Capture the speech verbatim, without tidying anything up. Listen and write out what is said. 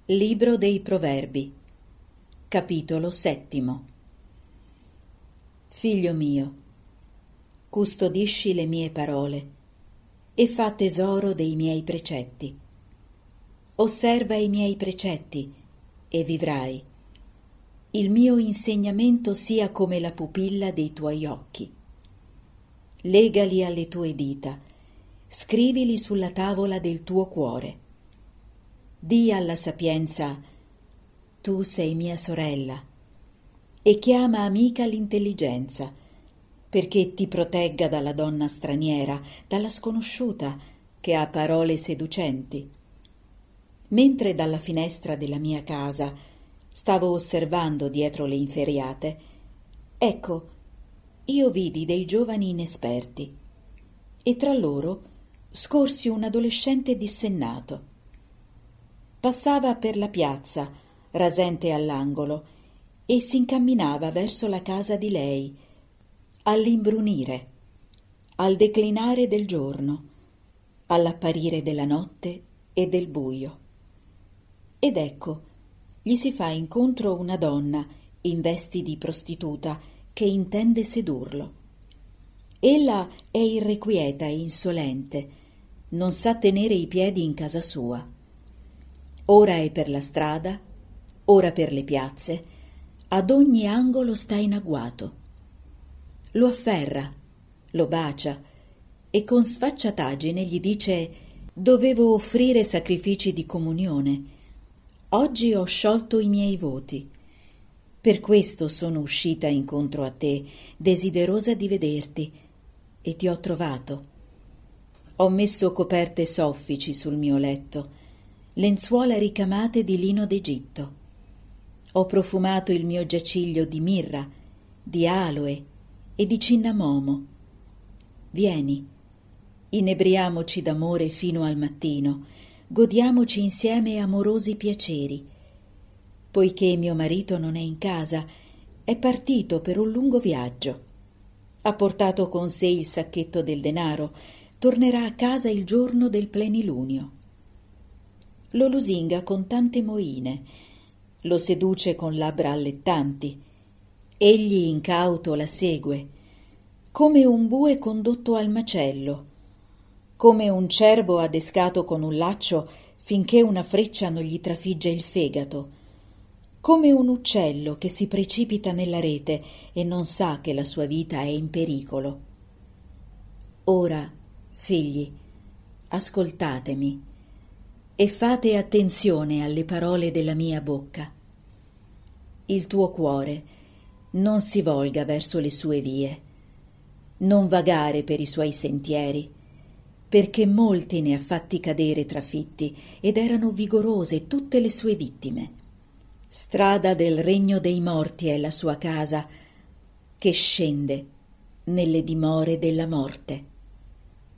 Libro dei Proverbi, capitolo settimo. Figlio mio, custodisci le mie parole e fa tesoro dei miei precetti. Osserva i miei precetti e vivrai. Il mio insegnamento sia come la pupilla dei tuoi occhi. Legali alle tue dita, scrivili sulla tavola del tuo cuore. Dì alla sapienza: tu sei mia sorella, e chiama amica l'intelligenza, perché ti protegga dalla donna straniera, dalla sconosciuta che ha parole seducenti. Mentre dalla finestra della mia casa stavo osservando dietro le inferriate, ecco, io vidi dei giovani inesperti, e tra loro scorsi un adolescente dissennato. Passava per la piazza, rasente all'angolo, e s'incamminava verso la casa di lei, all'imbrunire, al declinare del giorno, all'apparire della notte e del buio. Ed ecco, gli si fa incontro una donna in vesti di prostituta che intende sedurlo. Ella è irrequieta e insolente, non sa tenere i piedi in casa sua. Ora è per la strada, ora per le piazze, ad ogni angolo sta in agguato. Lo afferra, lo bacia e con sfacciataggine gli dice: dovevo offrire sacrifici di comunione. Oggi ho sciolto i miei voti. Per questo sono uscita incontro a te, desiderosa di vederti, e ti ho trovato. Ho messo coperte soffici sul mio letto, lenzuola ricamate di lino d'Egitto. Ho profumato il mio giaciglio di mirra, di aloe e di cinnamomo. Vieni, inebriamoci d'amore fino al mattino, godiamoci insieme amorosi piaceri. Poiché mio marito non è in casa, è partito per un lungo viaggio. Ha portato con sé il sacchetto del denaro, tornerà a casa il giorno del plenilunio. Lo lusinga con tante moine, lo seduce con labbra allettanti. Egli incauto la segue, come un bue condotto al macello, come un cervo adescato con un laccio finché una freccia non gli trafigge il fegato, come un uccello che si precipita nella rete e non sa che la sua vita è in pericolo. Ora, figli, ascoltatemi e fate attenzione alle parole della mia bocca. Il tuo cuore non si volga verso le sue vie, non vagare per i suoi sentieri, perché molti ne ha fatti cadere trafitti ed erano vigorose tutte le sue vittime. Strada del regno dei morti è la sua casa, che scende nelle dimore della morte.